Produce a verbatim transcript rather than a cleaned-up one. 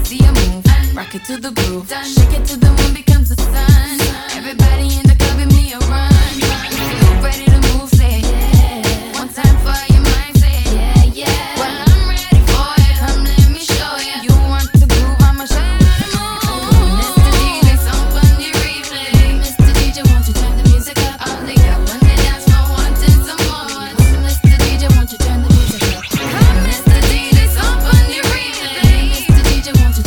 see you move. Rock it to the groove, shake it till the moon becomes the sun. Everybody in the club, give me a run. If you're ready to move, say yeah. One time for your mind, say yeah, yeah. Well, I'm ready for it, come let me show you. You want to groove, I'ma show you how to move. Mister D J, song on the replay. Mister D J, won't you turn the music up? All they got when they dance for wanting some more. Mister D J, won't you turn the music up? Mister D J, song on the replay. Mister D J, won't you